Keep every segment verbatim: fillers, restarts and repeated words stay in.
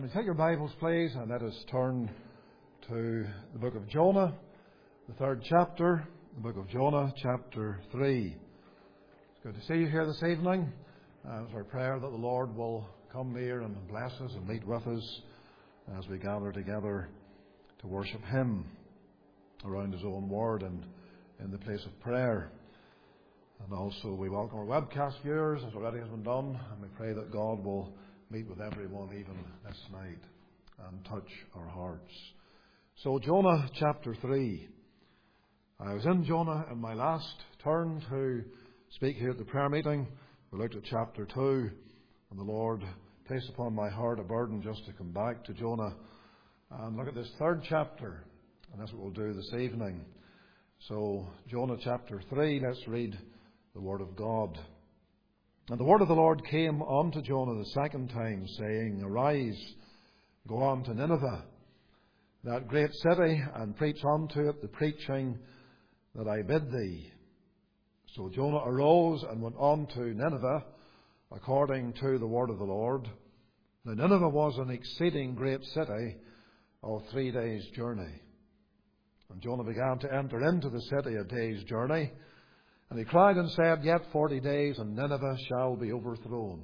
Can you take your Bibles, please, and let us turn to the book of Jonah, the third chapter, the book of Jonah, chapter three. It's good to see you here this evening. Uh, it's our prayer that the Lord will come near and bless us and meet with us as we gather together to worship Him around His own Word and in the place of prayer. And also we welcome our webcast viewers, as already has been done, and we pray that God will meet with everyone even this night and touch our hearts. So Jonah chapter three. I was in Jonah in my last turn to speak here at the prayer meeting. We looked at chapter two, and the Lord placed upon my heart a burden just to come back to Jonah and look at this third chapter, and that's what we'll do this evening. So Jonah chapter three, let's read the Word of God. And the word of the Lord came unto Jonah the second time, saying, Arise, go on to Nineveh, that great city, and preach unto it the preaching that I bid thee. So Jonah arose and went on to Nineveh, according to the word of the Lord. Now Nineveh was an exceeding great city of three days' journey. And Jonah began to enter into the city a day's journey. And he cried and said, Yet forty days, and Nineveh shall be overthrown.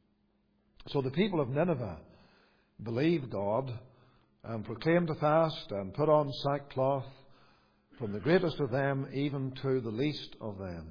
So the people of Nineveh believed God, and proclaimed a fast, and put on sackcloth, from the greatest of them even to the least of them.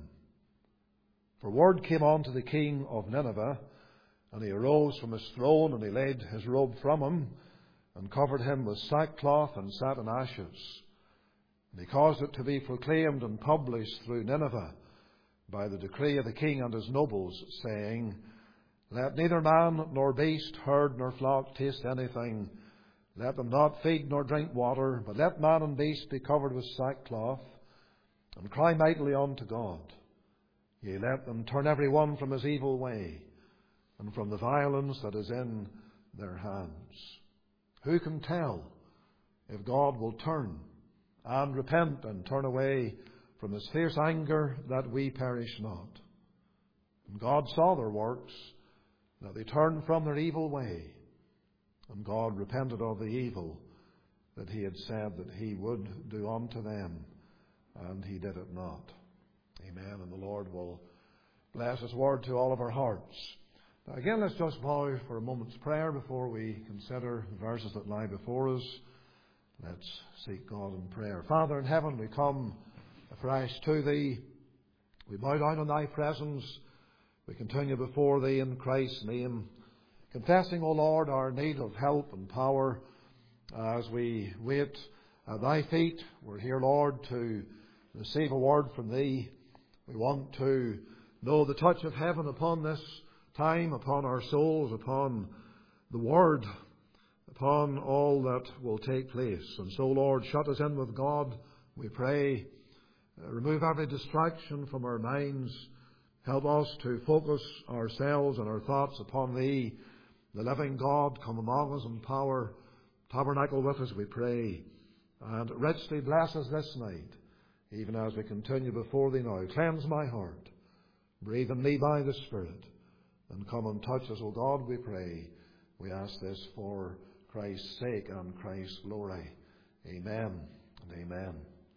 For word came on to the king of Nineveh, and he arose from his throne, and he laid his robe from him, and covered him with sackcloth, and sat in ashes. And he caused it to be proclaimed and published through Nineveh by the decree of the king and his nobles, saying, Let neither man nor beast, herd nor flock taste anything. Let them not feed nor drink water, but let man and beast be covered with sackcloth, and cry mightily unto God. Yea, let them turn every one from his evil way, and from the violence that is in their hands. Who can tell if God will turn and repent and turn away from His fierce anger, that we perish not? And God saw their works, that they turned from their evil way, and God repented of the evil that He had said that He would do unto them, and He did it not. Amen. And the Lord will bless His word to all of our hearts. Now again, let's just bow for a moment's prayer before we consider the verses that lie before us. Let's seek God in prayer. Father in heaven, we come afresh to Thee. We bow down in Thy presence. We continue before Thee in Christ's name, confessing, O Lord, our need of help and power as we wait at Thy feet. We're here, Lord, to receive a word from Thee. We want to know the touch of heaven upon this time, upon our souls, upon the Word, upon all that will take place. And so, Lord, shut us in with God, we pray. Uh, remove every distraction from our minds. Help us to focus ourselves and our thoughts upon Thee, the living God. Come among us in power. Tabernacle with us, we pray. And richly bless us this night, even as we continue before Thee now. Cleanse my heart. Breathe in me by the Spirit. And come and touch us, O God, we pray. We ask this for Christ's sake and Christ's glory. Amen and amen.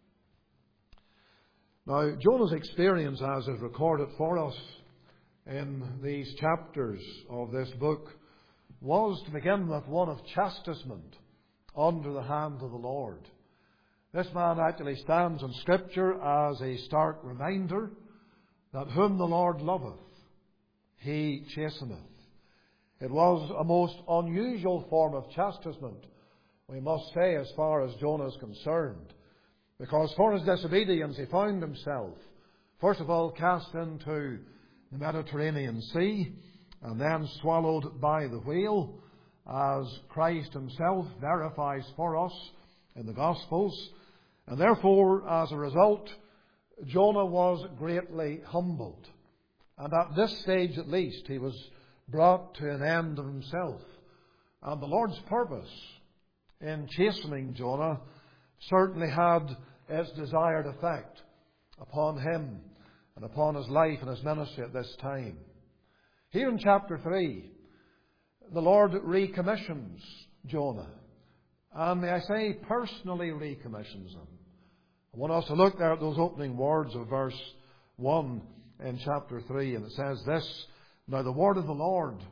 Now, Jonah's experience, as is recorded for us in these chapters of this book, was to begin with one of chastisement under the hand of the Lord. This man actually stands in Scripture as a stark reminder that whom the Lord loveth, He chasteneth. It was a most unusual form of chastisement, we must say, as far as Jonah is concerned. Because for his disobedience he found himself, first of all, cast into the Mediterranean Sea, and then swallowed by the whale, as Christ Himself verifies for us in the Gospels. And therefore, as a result, Jonah was greatly humbled. And at this stage at least, he was brought to an end of himself. And the Lord's purpose in chastening Jonah certainly had its desired effect upon him and upon his life and his ministry at this time. Here in chapter three, the Lord recommissions Jonah. And may I say, personally recommissions him. I want us to look there at those opening words of verse one in chapter three. And it says this, "Now the word of the Lord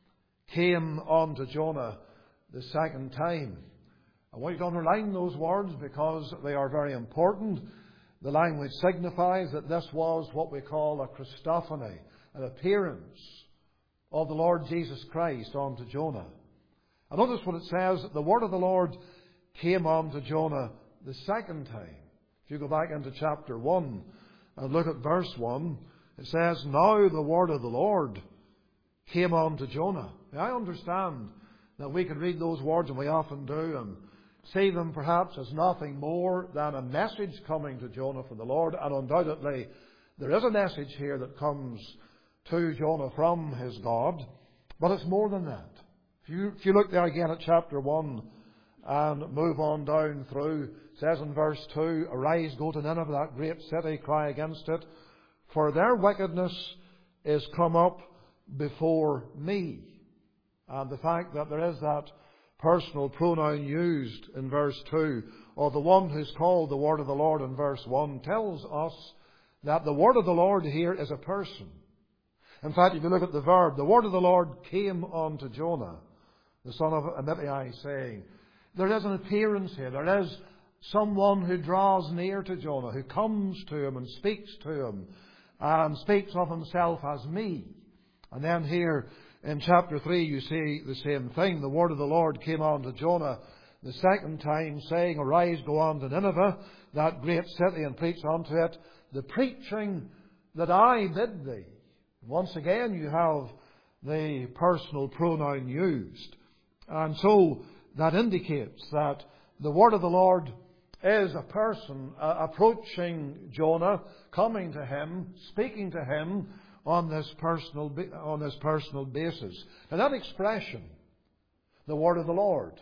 came unto Jonah the second time." I want you to underline those words because they are very important. The language signifies that this was what we call a Christophany, an appearance of the Lord Jesus Christ unto Jonah. And notice what it says, the word of the Lord came unto Jonah the second time. If you go back into chapter one and look at verse one, it says, "Now the word of the Lord came unto Jonah." Now, I understand that we can read those words, and we often do, and see them perhaps as nothing more than a message coming to Jonah from the Lord. And undoubtedly, there is a message here that comes to Jonah from his God. But it's more than that. If you, if you look there again at chapter one and move on down through, it says in verse two, "Arise, go to Nineveh, that great city, cry against it, for their wickedness is come up before me." And the fact that there is that personal pronoun used in verse two, or the one who's called the word of the Lord in verse one, tells us that the word of the Lord here is a person. In fact, if you look at the verb, the word of the Lord came unto Jonah, the son of Amittai, saying, there is an appearance here. There is someone who draws near to Jonah, who comes to him and speaks to him, and speaks of himself as me. And then here in chapter three you see the same thing. The word of the Lord came unto Jonah the second time, saying, "Arise, go on to Nineveh, that great city, and preach unto it the preaching that I bid thee." Once again you have the personal pronoun used. And so that indicates that the word of the Lord is a person uh, approaching Jonah, coming to him, speaking to him on this personal on this personal basis. And that expression, the word of the Lord,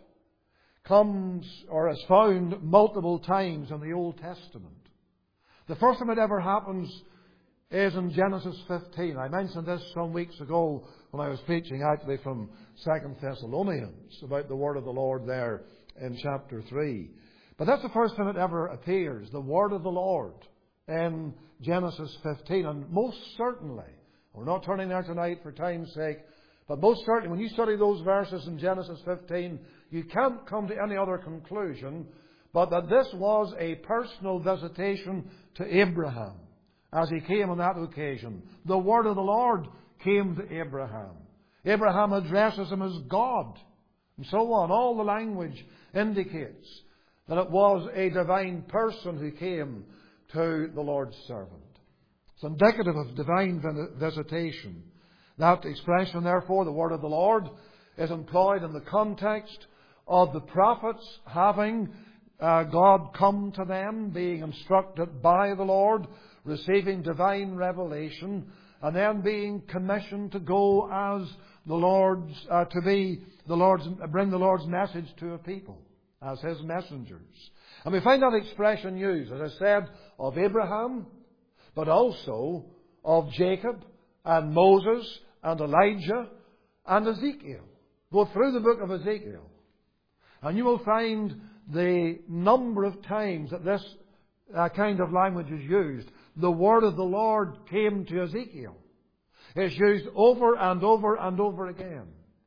comes or is found multiple times in the Old Testament. The first time it ever happens is in Genesis fifteen. I mentioned this some weeks ago when I was preaching actually from Second Thessalonians about the word of the Lord there in chapter three. But that's the first time it ever appears, the word of the Lord, in Genesis fifteen. And most certainly, we're not turning there tonight for time's sake, but most certainly when you study those verses in Genesis fifteen, you can't come to any other conclusion but that this was a personal visitation to Abraham as he came on that occasion. The word of the Lord came to Abraham. Abraham addresses him as God, and so on. All the language indicates that it was a divine person who came to the Lord's servant. It's indicative of divine visitation. That expression, therefore, the word of the Lord, is employed in the context of the prophets having uh, God come to them, being instructed by the Lord, receiving divine revelation, and then being commissioned to go as the Lord's, uh, to be the Lord's, bring the Lord's message to a people as His messengers. And we find that expression used, as I said, of Abraham, but also of Jacob and Moses and Elijah and Ezekiel. Go through the book of Ezekiel, and you will find the number of times that this uh, kind of language is used. The word of the Lord came to Ezekiel. It's used over and over and over again.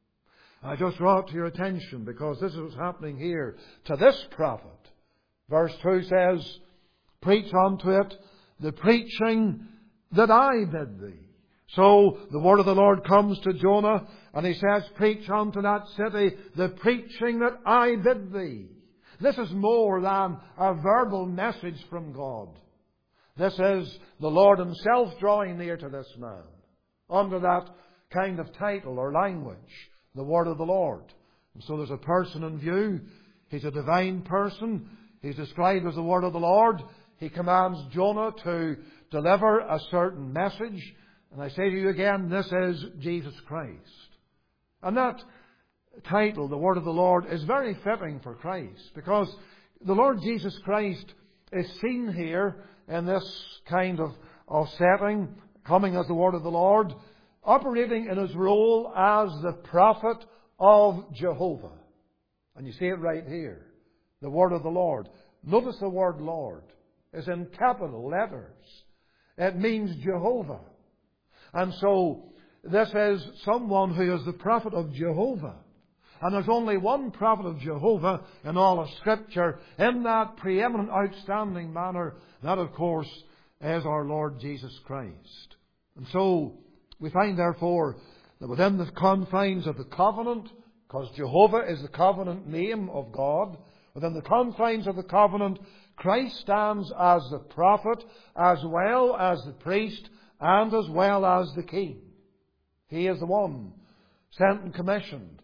I just draw it to your attention because this is what's happening here to this prophet. Verse two says, "Preach unto it the preaching that I bid thee." So the word of the Lord comes to Jonah, and he says, "Preach unto that city the preaching that I bid thee." This is more than a verbal message from God. This is the Lord Himself drawing near to this man under that kind of title or language, the word of the Lord. And so there's a person in view. He's a divine person. He's described as the word of the Lord. He commands Jonah to deliver a certain message. And I say to you again, this is Jesus Christ. And that title, the word of the Lord, is very fitting for Christ, because the Lord Jesus Christ is seen here in this kind of, of setting, coming as the word of the Lord, operating in His role as the prophet of Jehovah. And you see it right here. The word of the Lord. Notice the word Lord is in capital letters. It means Jehovah. And so this is someone who is the prophet of Jehovah. And there's only one prophet of Jehovah in all of Scripture in that preeminent, outstanding manner. That, of course, is our Lord Jesus Christ. And so we find, therefore, that within the confines of the covenant, because Jehovah is the covenant name of God, within the confines of the covenant, Christ stands as the prophet, as well as the priest, and as well as the king. He is the one sent and commissioned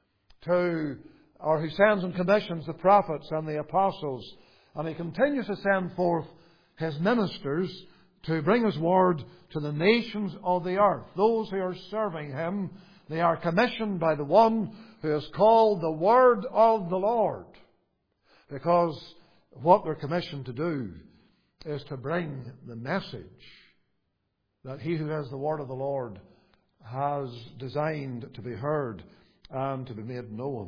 to, or who sends and commissions the prophets and the apostles. And He continues to send forth His ministers to bring His word to the nations of the earth. Those who are serving Him, they are commissioned by the one who is called the Word of the Lord. Because what they're commissioned to do is to bring the message that He who has the Word of the Lord has designed to be heard and to be made known.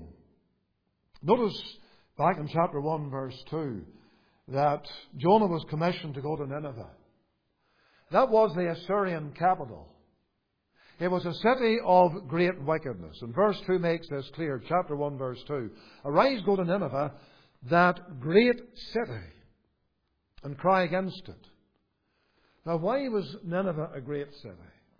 Notice back in chapter one, verse two, that Jonah was commissioned to go to Nineveh. That was the Assyrian capital. It was a city of great wickedness. And verse two makes this clear. Chapter one, verse two. Arise, go to Nineveh, that great city, and cry against it. Now, why was Nineveh a great city?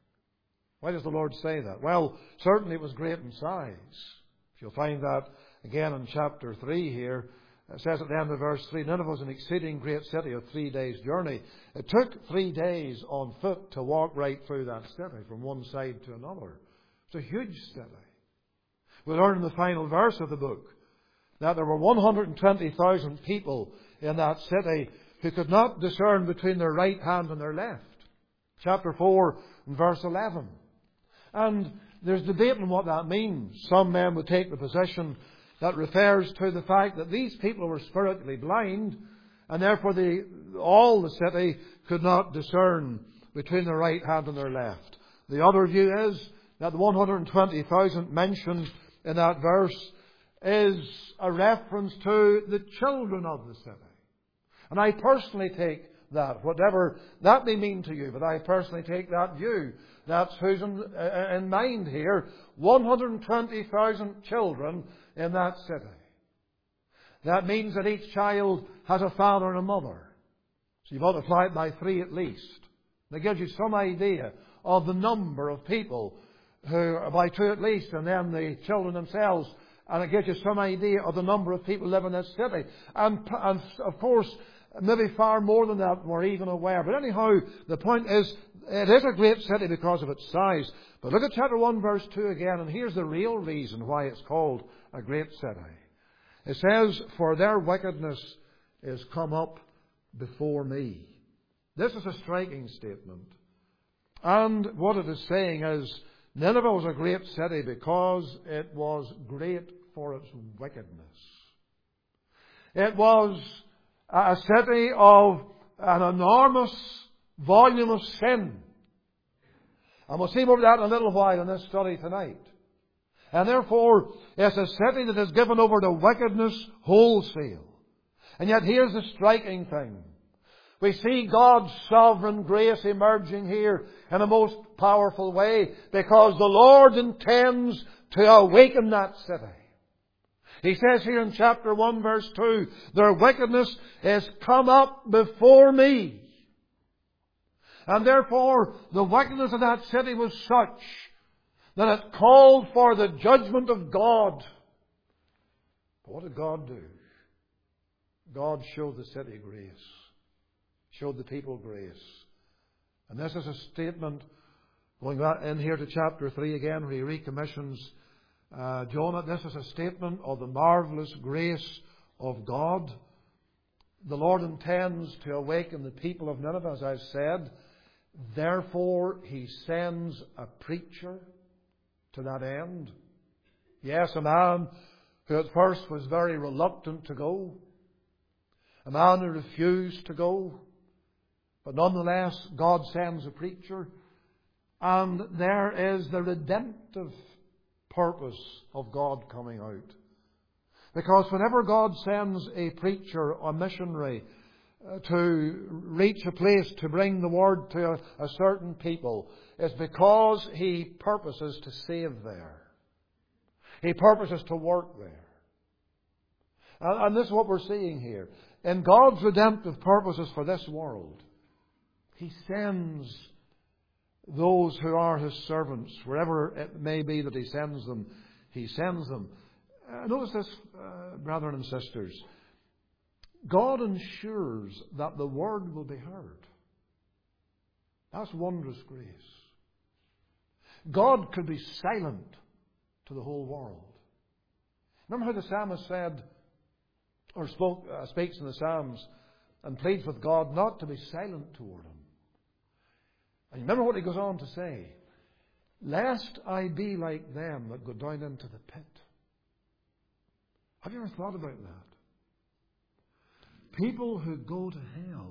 Why does the Lord say that? Well, certainly it was great in size. You'll find that again in chapter three here. It says at the end of verse three, Nineveh was an exceeding great city of three days' journey. It took three days on foot to walk right through that city from one side to another. It's a huge city. We learn in the final verse of the book that there were one hundred twenty thousand people in that city who could not discern between their right hand and their left. Chapter four and verse eleven. And there's debate on what that means. Some men would take the position that refers to the fact that these people were spiritually blind, and therefore they, all the city could not discern between their right hand and their left. The other view is that the one hundred twenty thousand mentioned in that verse is a reference to the children of the city. And I personally take that, whatever that may mean to you, but I personally take that view. That's who's in, uh, in mind here. one hundred twenty thousand children in that city. That means that each child has a father and a mother. So you multiply it by three at least. That gives you some idea of the number of people who, by two at least, and then the children themselves. And it gives you some idea of the number of people living in this city. And, and of course, maybe far more than that we're even aware. But anyhow, the point is, it is a great city because of its size. But look at chapter one, verse two again, and here's the real reason why it's called a great city. It says, for their wickedness is come up before me. This is a striking statement. And what it is saying is, Nineveh was a great city because it was great for its wickedness. It was a city of an enormous volume of sin. And we'll see more of that in a little while in this study tonight. And therefore, it's a city that is given over to wickedness wholesale. And yet here's the striking thing. We see God's sovereign grace emerging here in a most powerful way because the Lord intends to awaken that city. He says here in chapter one, verse two, their wickedness is come up before me. And therefore, the wickedness of that city was such that it called for the judgment of God. But what did God do? God showed the city grace. Showed the people grace. And this is a statement, going back in here to chapter three again, where he recommissions uh, Jonah. This is a statement of the marvellous grace of God. The Lord intends to awaken the people of Nineveh, as I've said. Therefore, He sends a preacher to that end. Yes, a man who at first was very reluctant to go. A man who refused to go. But nonetheless, God sends a preacher. And there is the redemptive purpose of God coming out. Because whenever God sends a preacher or missionary uh, to reach a place to bring the word to a, a certain people, it's because He purposes to save there. He purposes to work there. And, and this is what we're seeing here. In God's redemptive purposes for this world, He sends those who are His servants, wherever it may be that He sends them, He sends them. Uh, notice this, uh, brethren and sisters. God ensures that the word will be heard. That's wondrous grace. God could be silent to the whole world. Remember how the psalmist said, or spoke, uh, speaks in the Psalms, and pleads with God not to be silent toward Him. And remember what he goes on to say, lest I be like them that go down into the pit. Have you ever thought about that? People who go to hell,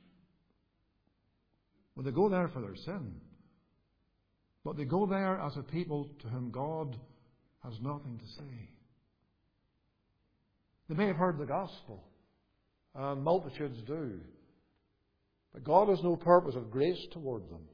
well, they go there for their sin, but they go there as a people to whom God has nothing to say. They may have heard the gospel, and multitudes do, but God has no purpose of grace toward them.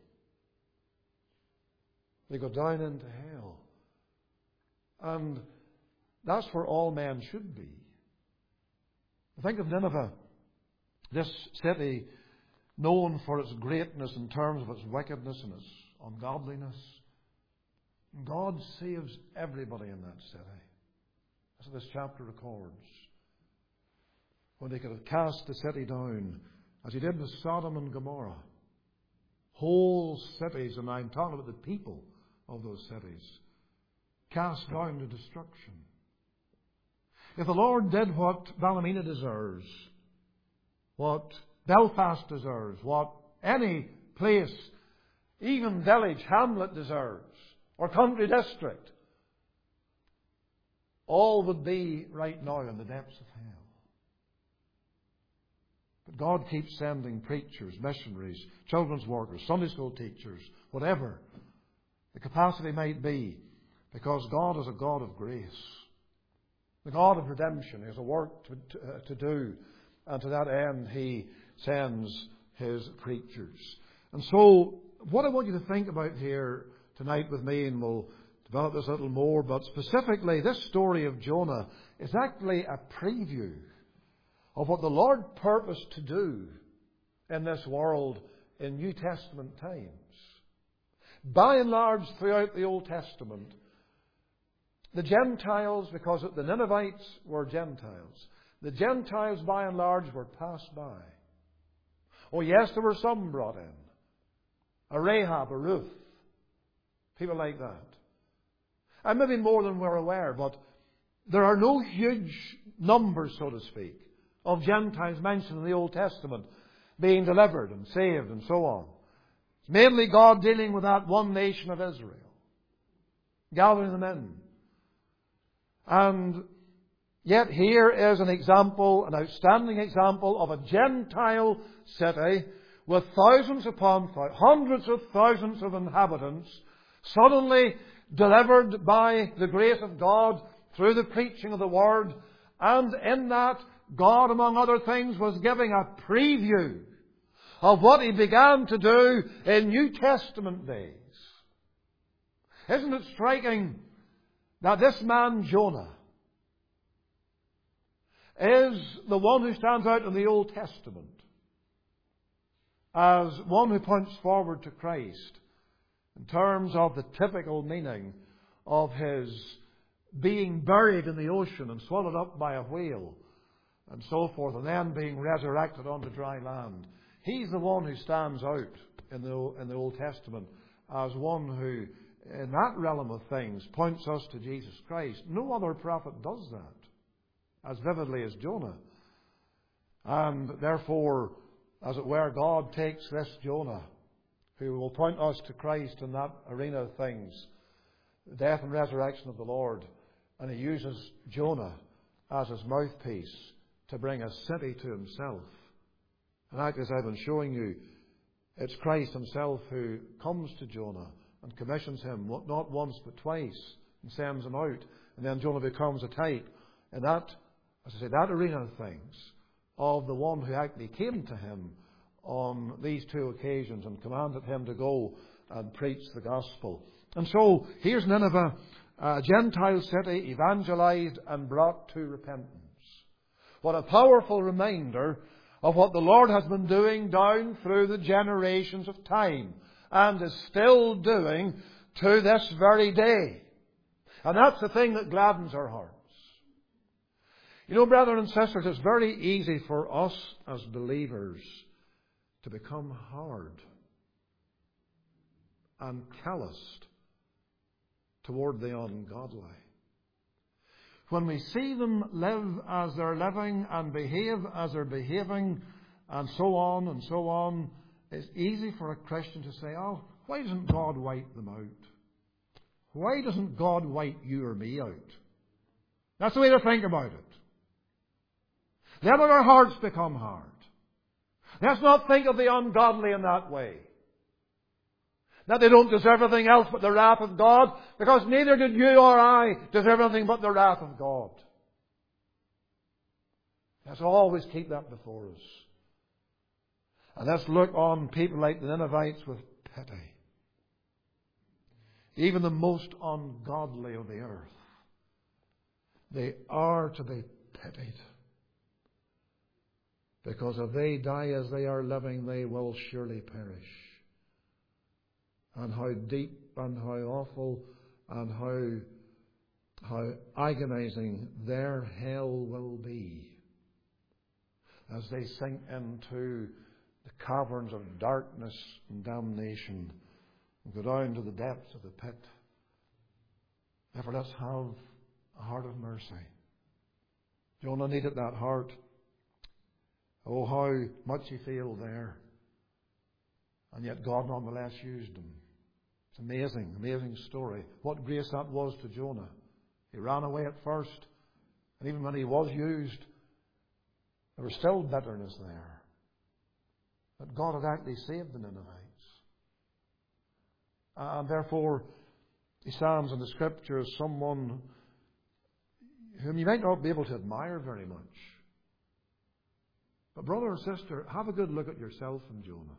They go down into hell. And that's where all men should be. Think of Nineveh, this city known for its greatness in terms of its wickedness and its ungodliness. God saves everybody in that city. That's what this chapter records. When He could have cast the city down, as He did with Sodom and Gomorrah. Whole cities, and I'm talking about the people of those cities, cast down to destruction. If the Lord did what Ballymena deserves, what Belfast deserves, what any place, even village, hamlet deserves, or country district, all would be right now in the depths of hell. But God keeps sending preachers, missionaries, children's workers, Sunday school teachers, whatever the capacity might be, because God is a God of grace. The God of redemption. He has a work to, to, uh, to do, and to that end He sends His preachers. And so, what I want you to think about here tonight with me, and we'll develop this a little more, but specifically this story of Jonah is actually a preview of what the Lord purposed to do in this world in New Testament times. By and large, throughout the Old Testament, the Gentiles, because the Ninevites were Gentiles, the Gentiles by and large were passed by. Oh yes, there were some brought in. A Rahab, a Ruth, people like that. And maybe more than we're aware, but there are no huge numbers, so to speak, of Gentiles mentioned in the Old Testament being delivered and saved and so on. It's mainly God dealing with that one nation of Israel, gathering them in. And yet here is an example, an outstanding example of a Gentile city with thousands upon thousands, hundreds of thousands of inhabitants, suddenly delivered by the grace of God through the preaching of the Word. And in that, God, among other things, was giving a preview of what He began to do in New Testament days. Isn't it striking that this man Jonah is the one who stands out in the Old Testament as one who points forward to Christ in terms of the typical meaning of His being buried in the ocean and swallowed up by a whale and so forth, and then being resurrected onto dry land. He's the one who stands out in the, in the Old Testament as one who, in that realm of things, points us to Jesus Christ. No other prophet does that as vividly as Jonah. And therefore, as it were, God takes this Jonah, who will point us to Christ in that arena of things, the death and resurrection of the Lord, and He uses Jonah as His mouthpiece to bring a city to Himself. And actually, as I've been showing you, it's Christ Himself who comes to Jonah and commissions him not once but twice and sends him out. And then Jonah becomes a type in that, as I say, that arena of things, of the one who actually came to him on these two occasions and commanded him to go and preach the gospel. And so, here's Nineveh, a Gentile city, evangelized and brought to repentance. What a powerful reminder of what the Lord has been doing down through the generations of time, and is still doing to this very day. And that's the thing that gladdens our hearts. You know, brethren and sisters, it's very easy for us as believers to become hard and calloused toward the ungodly. When we see them live as they're living and behave as they're behaving and so on and so on, it's easy for a Christian to say, oh, why doesn't God wipe them out? Why doesn't God wipe you or me out? That's the way to think about it. Then when our hearts become hard, let's not think of the ungodly in that way. That they don't deserve anything else but the wrath of God, because neither did you or I deserve anything but the wrath of God. Let's always keep that before us. And let's look on people like the Ninevites with pity. Even the most ungodly of the earth, they are to be pitied. Because if they die as they are living, they will surely perish. And how deep and how awful and how, how agonizing their hell will be as they sink into the caverns of darkness and damnation and go down to the depths of the pit. Therefore, let's have a heart of mercy. Jonah needed that heart. Oh, how much he failed there. And yet God nonetheless used him. It's amazing, amazing story. What grace that was to Jonah. He ran away at first. And even when he was used, there was still bitterness there. But God had actually saved the Ninevites. And therefore, he stands in the Scripture as someone whom you might not be able to admire very much. But brother or sister, have a good look at yourself and Jonah.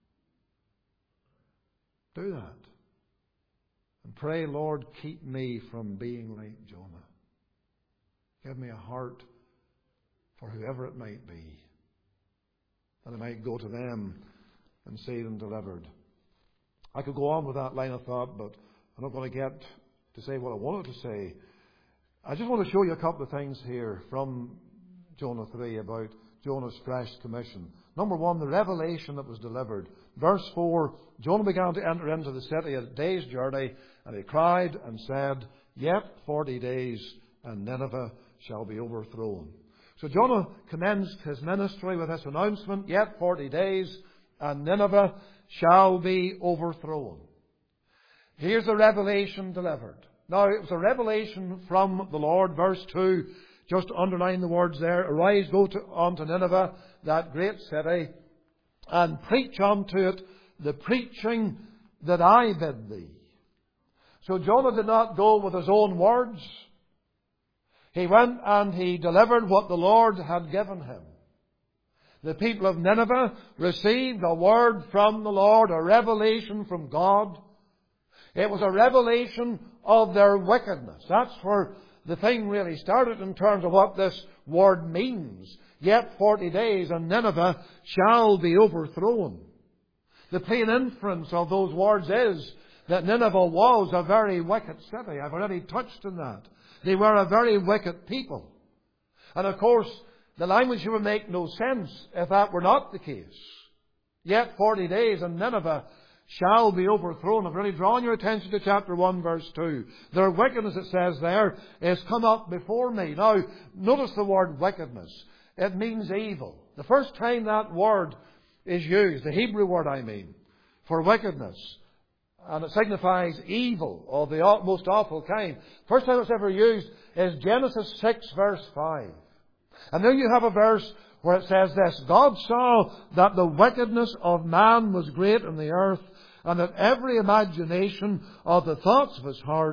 Do that. And pray, Lord, keep me from being like Jonah. Give me a heart for whoever it might be, that I might go to them and see them delivered. I could go on with that line of thought, but I'm not going to get to say what I wanted to say. I just want to show you a couple of things here from Jonah three about Jonah's fresh commission. Number one, the revelation that was delivered. Verse four, Jonah began to enter into the city a day's journey, and he cried and said, Yet forty days, and Nineveh shall be overthrown. So Jonah commenced his ministry with this announcement, Yet forty days, and Nineveh shall be overthrown. Here's the revelation delivered. Now, it was a revelation from the Lord. Verse two, just underline the words there. Arise, go to, unto Nineveh, that great city, and preach unto it the preaching that I bid thee. So Jonah did not go with his own words. He went and he delivered what the Lord had given him. The people of Nineveh received a word from the Lord, a revelation from God. It was a revelation of their wickedness. That's where the thing really started in terms of what this word means. Yet forty days and Nineveh shall be overthrown. The plain inference of those words is that Nineveh was a very wicked city. I've already touched on that. They were a very wicked people. And of course, the language would make no sense if that were not the case. Yet forty days and Nineveh shall be overthrown. I've already drawn your attention to chapter one, verse two. Their wickedness, it says there, is come up before me. Now, notice the word wickedness. It means evil. The first time that word is used, the Hebrew word I mean, for wickedness, and it signifies evil of the most awful kind. First time it's ever used is Genesis six, verse five. And there you have a verse where it says this, God saw that the wickedness of man was great in the earth, and that every imagination of the thoughts of his heart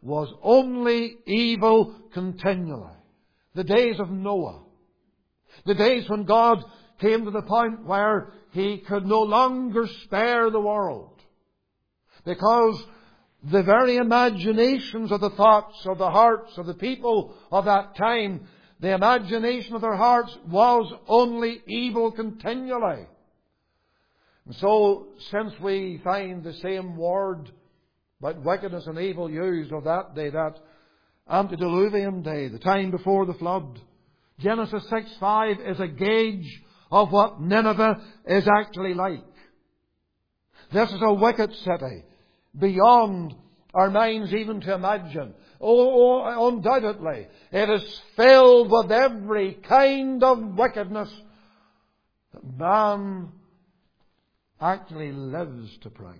was only evil continually. The days of Noah. The days when God came to the point where He could no longer spare the world. Because the very imaginations of the thoughts of the hearts of the people of that time, the imagination of their hearts was only evil continually. And so, since we find the same word about wickedness and evil used of that day, that antediluvian day, the time before the flood, Genesis six five is a gauge of what Nineveh is actually like. This is a wicked city, beyond our minds even to imagine. Oh, oh, undoubtedly, it is filled with every kind of wickedness that man actually lives to practice.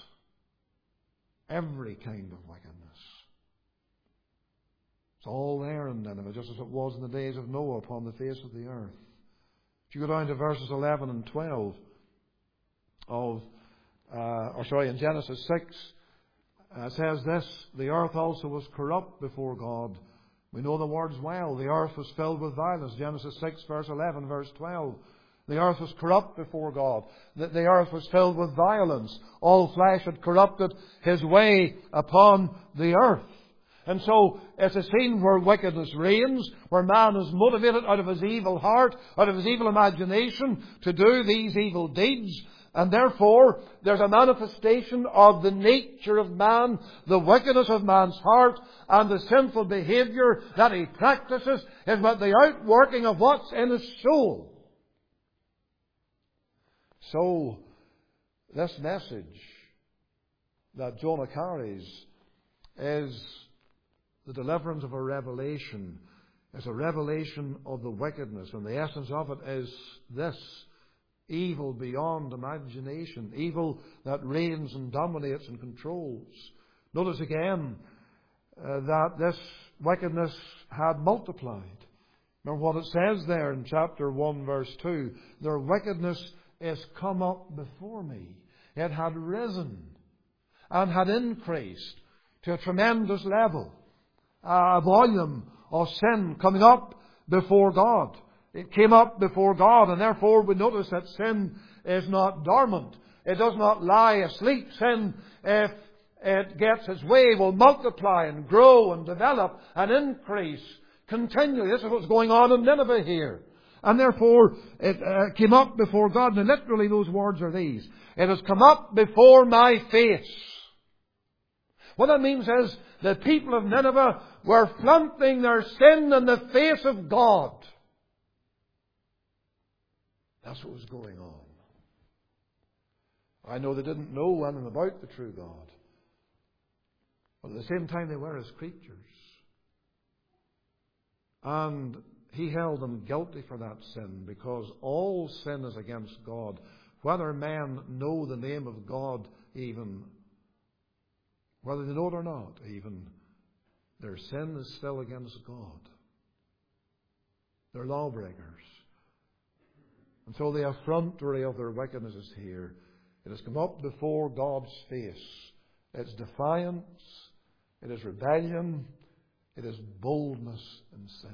Every kind of wickedness. It's all there in Nineveh, just as it was in the days of Noah upon the face of the earth. If you go down to verses eleven and twelve of, uh, or sorry, in Genesis six, uh, it says this: the earth also was corrupt before God. We know the words well. The earth was filled with violence. Genesis six, verse eleven, verse twelve. The earth was corrupt before God. The, the earth was filled with violence. All flesh had corrupted his way upon the earth. And so it's a scene where wickedness reigns, where man is motivated out of his evil heart, out of his evil imagination, to do these evil deeds. And therefore, there's a manifestation of the nature of man, the wickedness of man's heart, and the sinful behaviour that he practices is but the outworking of what's in his soul. So, this message that Jonah carries is the deliverance of a revelation. It's a revelation of the wickedness, and the essence of it is this: evil beyond imagination, evil that reigns and dominates and controls. Notice again uh, that this wickedness had multiplied. Remember what it says there in chapter one, verse two: their wickedness is come up before me. It had risen and had increased to a tremendous level. A volume of sin coming up before God. It came up before God, and therefore we notice that sin is not dormant. It does not lie asleep. Sin, if it gets its way, will multiply and grow and develop and increase continually. This is what's going on in Nineveh here. And therefore, it uh, came up before God. And literally those words are these: it has come up before my face. What that means is the people of Nineveh were flaunting their sin in the face of God. That's what was going on. I know they didn't know anything about the true God. But at the same time, they were His creatures. And He held them guilty for that sin, because all sin is against God. Whether men know the name of God even, whether they know it or not even, their sin is still against God. They're lawbreakers. And so the effrontery of their wickedness is here. It has come up before God's face. It's defiance. It is rebellion. It is boldness in sin.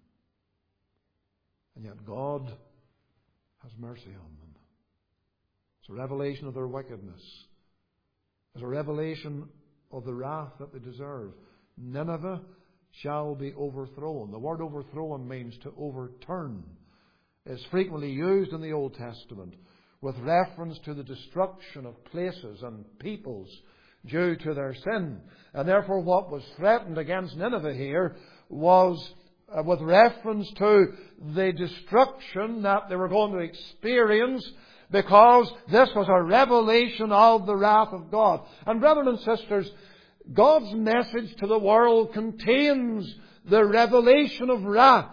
And yet God has mercy on them. It's a revelation of their wickedness. It's a revelation of the wrath that they deserve. Nineveh shall be overthrown. The word overthrown means to overturn. It's frequently used in the Old Testament with reference to the destruction of places and peoples due to their sin. And therefore what was threatened against Nineveh here was uh, with reference to the destruction that they were going to experience, because this was a revelation of the wrath of God. And brethren and sisters, God's message to the world contains the revelation of wrath.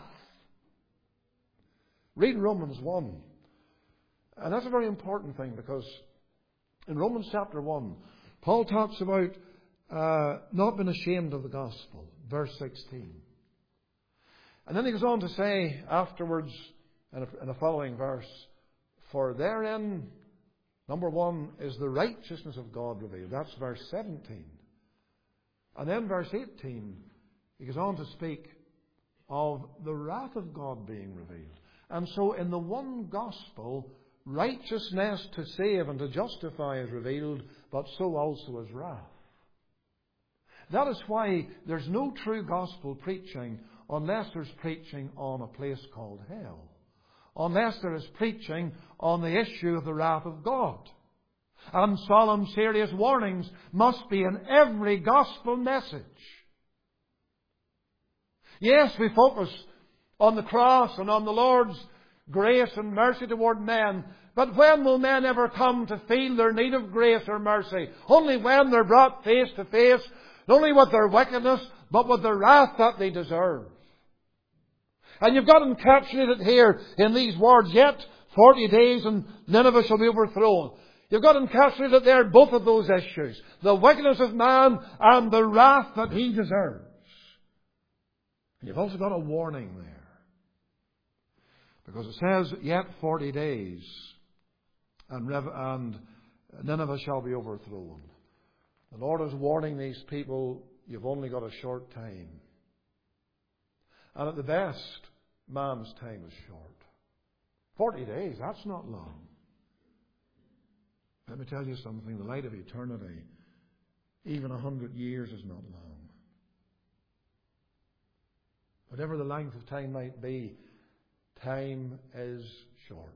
Read Romans one. And that's a very important thing, because in Romans chapter one, Paul talks about uh, not being ashamed of the gospel, verse sixteen. And then he goes on to say afterwards, in a, in a following verse, for therein, number one, is the righteousness of God revealed. That's verse seventeen. And then verse eighteen, he goes on to speak of the wrath of God being revealed. And so in the one gospel, righteousness to save and to justify is revealed, but so also is wrath. That is why there's no true gospel preaching unless there's preaching on a place called hell. Unless there is preaching on the issue of the wrath of God. And solemn, serious warnings must be in every gospel message. Yes, we focus on the cross and on the Lord's grace and mercy toward men. But when will men ever come to feel their need of grace or mercy? Only when they're brought face to face, not only with their wickedness, but with the wrath that they deserve. And you've got to encapsulate it here in these words, yet forty days and Nineveh shall be overthrown. You've got to encapsulate it there, both of those issues. The wickedness of man and the wrath that he deserves. And you've also got a warning there. Because it says, yet forty days and, Rev- and Nineveh shall be overthrown. The Lord is warning these people, you've only got a short time. And at the best, man's time is short. Forty days, that's not long. Let me tell you something, the light of eternity, even a hundred years is not long. Whatever the length of time might be, time is short.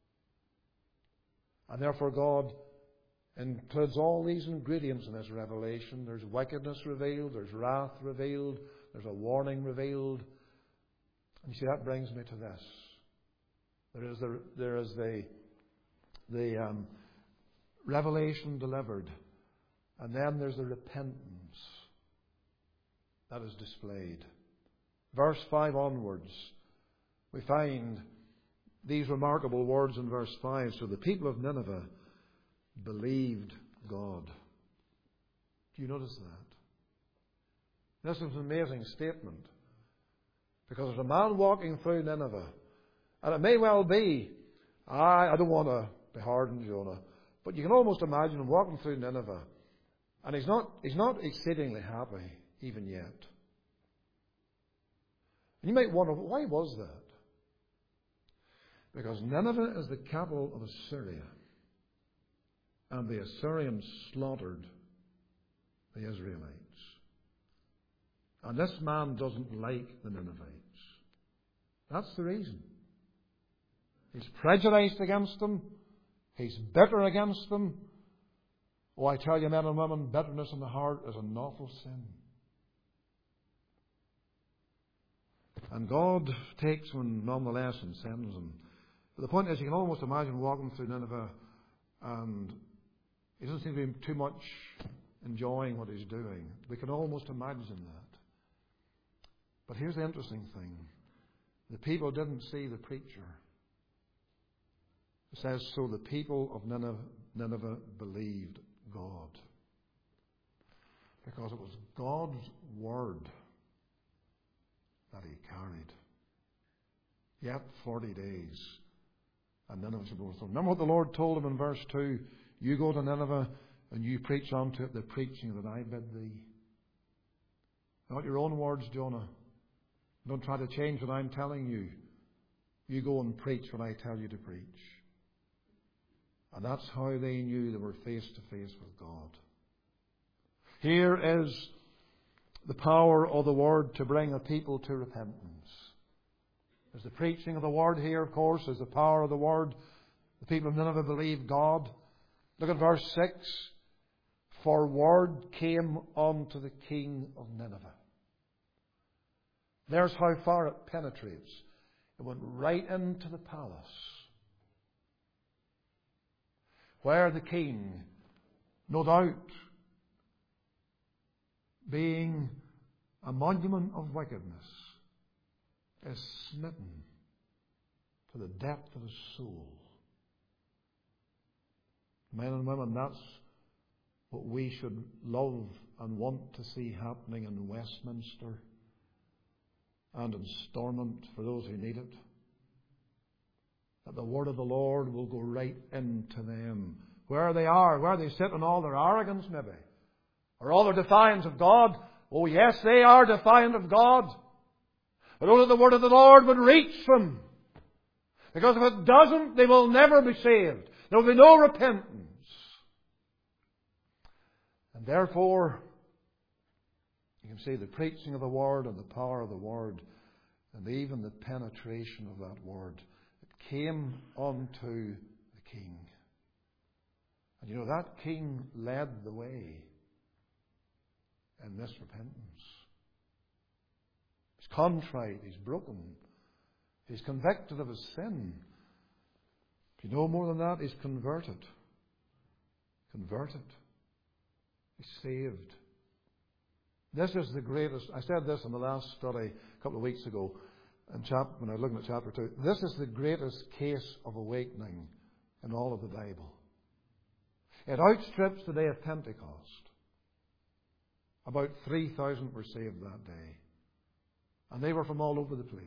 And therefore God includes all these ingredients in this revelation. There's wickedness revealed, there's wrath revealed, there's a warning revealed. And you see, that brings me to this. There is the, there is the, the um, revelation delivered. And then there's the repentance that is displayed. Verse five onwards, we find these remarkable words in verse five. So the people of Nineveh believed God. Do you notice that? This is an amazing statement. Because there's a man walking through Nineveh. And it may well be, I, I don't want to be hard on Jonah, but you can almost imagine him walking through Nineveh. And he's not, he's not exceedingly happy even yet. And you might wonder, why was that? Because Nineveh is the capital of Assyria. And the Assyrians slaughtered the Israelites. And this man doesn't like the Ninevites. That's the reason. He's prejudiced against them. He's bitter against them. Oh, I tell you, men and women, bitterness in the heart is an awful sin. And God takes one nonetheless and sends him. But the point is, you can almost imagine walking through Nineveh and he doesn't seem to be too much enjoying what he's doing. We can almost imagine that. But here's the interesting thing. The people didn't see the preacher. It says, so the people of Nineveh, Nineveh believed God. Because it was God's word that he carried. Yet forty days, and Nineveh shall be overthrown. Remember what the Lord told him in verse two? You go to Nineveh and you preach unto it the preaching that I bid thee. Not your own words, Jonah. Don't try to change what I'm telling you. You go and preach what I tell you to preach. And that's how they knew they were face to face with God. Here is the power of the Word to bring a people to repentance. There's the preaching of the Word here, of course. There's the power of the Word. The people of Nineveh believed God. Look at verse six. For word came unto the king of Nineveh. There's how far it penetrates. It went right into the palace, where the king, no doubt, being a monument of wickedness, is smitten to the depth of his soul. Men and women, that's what we should love and want to see happening in Westminster and in Stormont for those who need it. That the word of the Lord will go right into them. Where they are, where they sit in all their arrogance maybe. Or all their defiance of God. Oh yes, they are defiant of God. But only the word of the Lord would reach them. Because if it doesn't, they will never be saved. There will be no repentance. And therefore, you can see the preaching of the Word and the power of the Word and even the penetration of that Word. It came unto the King. And you know, that King led the way in this repentance. He's contrite, he's broken, he's convicted of his sin. If you know more than that, he's converted. Converted. He's saved. This is the greatest. I said this in the last study a couple of weeks ago, in chap, when I was looking at chapter two. This is the greatest case of awakening in all of the Bible. It outstrips the day of Pentecost. About three thousand were saved that day. And they were from all over the place.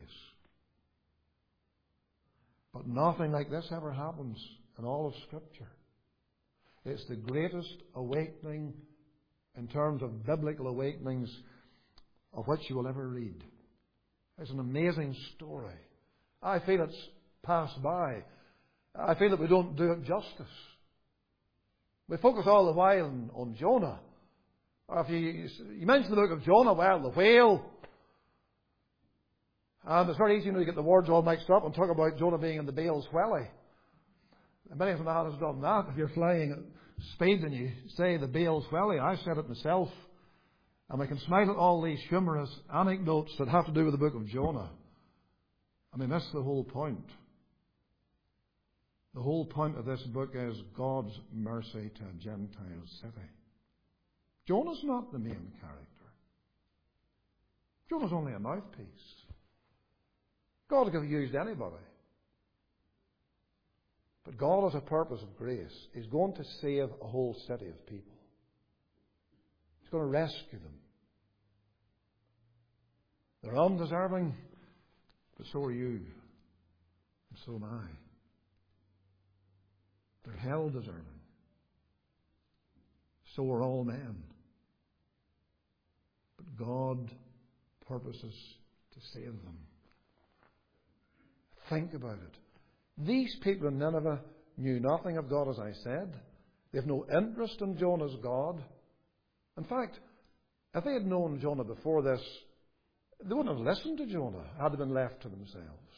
But nothing like this ever happens in all of Scripture. It's the greatest awakening in terms of biblical awakenings of which you will ever read. It's an amazing story. I feel it's passed by. I feel that we don't do it justice. We focus all the while on, on Jonah. Or if you, you mention the book of Jonah, well, the whale. And it's very easy you know, to get the words all mixed up and talk about Jonah being in the Bale's Welly. And many of them have done that. If you're flying at speed and you say the Bale's Welly, I said it myself. And we can smile at all these humorous anecdotes that have to do with the book of Jonah. I mean, that's the whole point. The whole point of this book is God's mercy to a Gentile city. Jonah's not the main character. Jonah's only a mouthpiece. God could have used anybody. But God has a purpose of grace. He's going to save a whole city of people. He's going to rescue them. They're undeserving, but so are you. And so am I. They're hell deserving. So are all men. But God purposes to save them. Think about it. These people in Nineveh knew nothing of God, as I said. They have no interest in Jonah's God. In fact, if they had known Jonah before this, they wouldn't have listened to Jonah had they been left to themselves.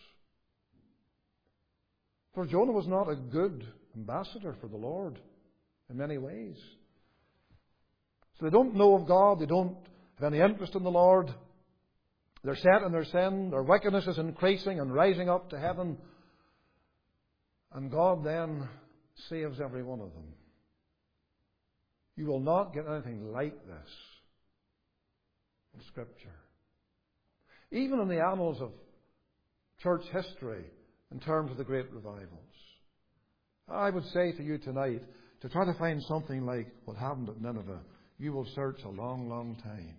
For Jonah was not a good ambassador for the Lord in many ways. So they don't know of God. They don't have any interest in the Lord. They're set in their sin. Their wickedness is increasing and rising up to heaven. And God then saves every one of them. You will not get anything like this in Scripture. Even in the annals of church history, in terms of the great revivals. I would say to you tonight, to try to find something like what happened at Nineveh, you will search a long, long time.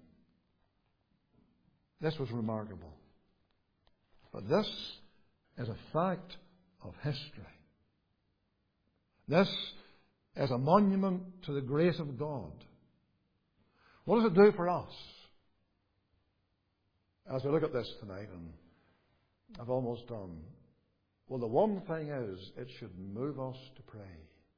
This was remarkable. But this is a fact of history. This is a monument to the grace of God. What does it do for us? As we look at this tonight, and I've almost done, well, the one thing is, it should move us to pray.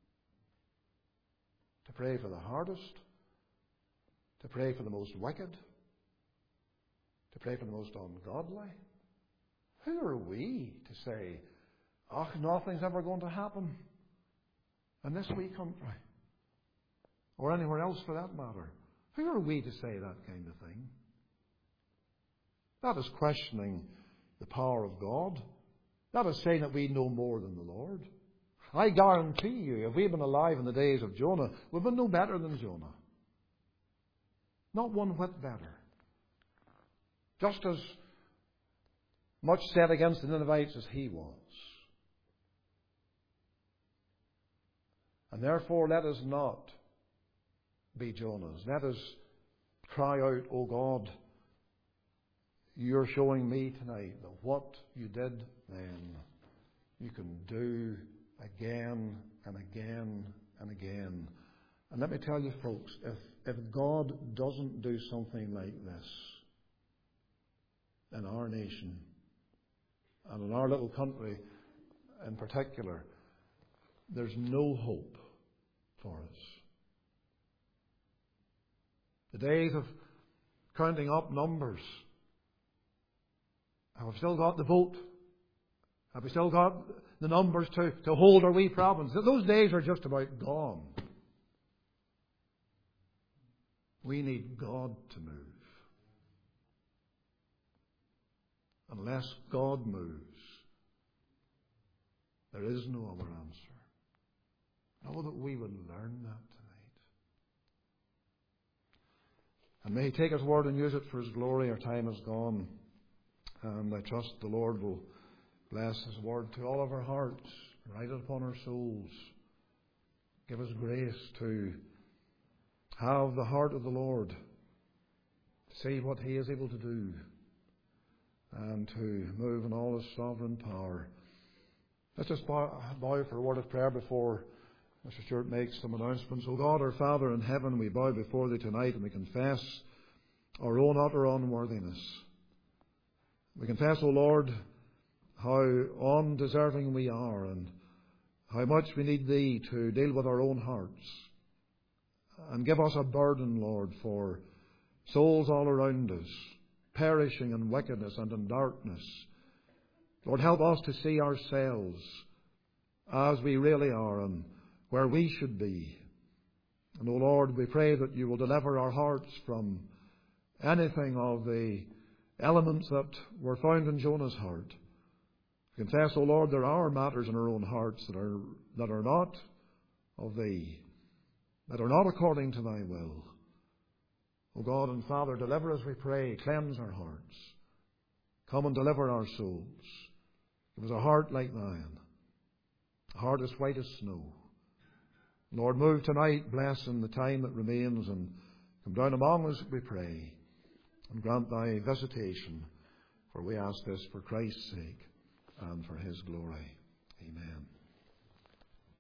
To pray for the hardest. To pray for the most wicked. To pray for the most ungodly. Who are we to say, oh, nothing's ever going to happen in this wee country? Or anywhere else for that matter. Who are we to say that kind of thing? That is questioning the power of God. That is saying that we know more than the Lord. I guarantee you, if we'd been alive in the days of Jonah, we'd been no better than Jonah. Not one whit better. Just as much set against the Ninevites as he was. And therefore, let us not be Jonahs. Let us cry out, "O God, you're showing me tonight that what you did then, you can do again and again and again And let me tell you, folks, if, if God doesn't do something like this in our nation and in our little country in particular, there's no hope for us. The days of counting up numbers. Have we still got the vote? Have we still got the numbers to, to hold our wee province? Those days are just about gone. We need God to move. Unless God moves, there is no other answer. Oh, that we would learn that tonight. And may He take His word and use it for His glory. Our time is gone. And I trust the Lord will bless His word to all of our hearts, write it upon our souls. Give us grace to have the heart of the Lord, to see what He is able to do, and to move in all His sovereign power. Let's just bow, bow for a word of prayer before Mister Stewart makes some announcements. O God, our Father in heaven, we bow before Thee tonight and we confess our own utter unworthiness. We confess, O Lord, how undeserving we are and how much we need Thee to deal with our own hearts. And give us a burden, Lord, for souls all around us, perishing in wickedness and in darkness. Lord, help us to see ourselves as we really are and where we should be. And, O Lord, we pray that You will deliver our hearts from anything of the elements that were found in Jonah's heart. Confess, O Lord, there are matters in our own hearts that are, that are not of Thee, that are not according to Thy will. O God and Father, deliver us, we pray. Cleanse our hearts. Come and deliver our souls. Give us a heart like Thine, a heart as white as snow. Lord, move tonight, bless in the time that remains, and come down among us, we pray, and grant Thy visitation, for we ask this for Christ's sake and for His glory. Amen.